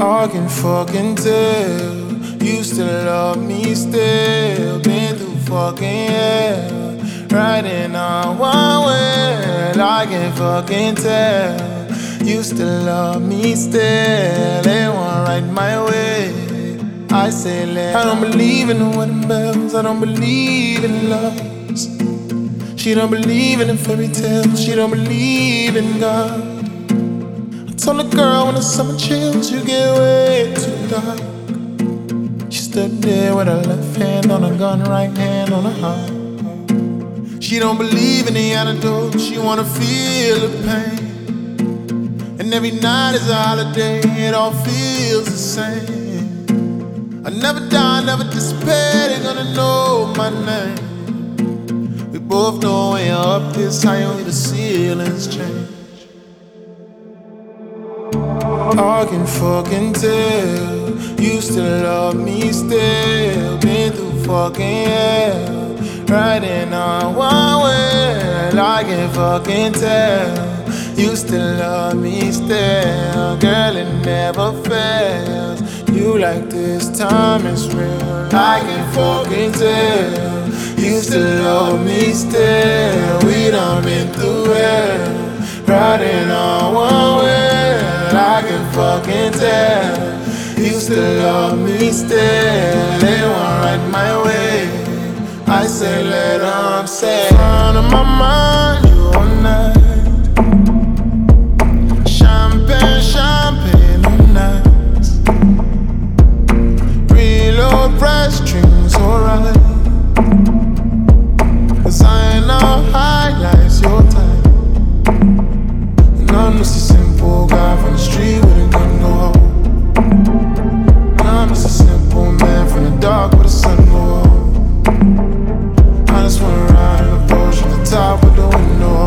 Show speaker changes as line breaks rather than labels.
I can fucking tell you still love me still. Been through fucking hell, riding on one way. I can fucking tell you still love me still. They won't ride my way. I say let. I don't believe in the wedding bells. I don't believe in love. She don't believe in the fairy tales. She don't believe in God. Told the girl when the summer chills, you get way too dark. She stood there with her left hand on her gun, right hand on her heart. She don't believe in the antidote, she wanna feel the pain. And every night is a holiday, it all feels the same. I never die, never despair, they're gonna know my name. We both know when you're up this high, only the ceilings change. I can fucking tell you still love me still. Been through fucking hell, riding on one way. I can fucking tell you still love me still. Girl, it never fails. You like this time is real. I can fucking tell you still love me still. We done been through hell, riding on one way. I can fucking tell you still love me still. They won't ride my way. I say let them say. Front of my mind, you all night. Champagne, champagne all night. Reload price strings, alright. Cause I ain't no highlights your time. And I'm just a simple guy from the street with a gun go home. I'm just a simple man from the dark where the sun go home. I just wanna ride in a Porsche at the top with the window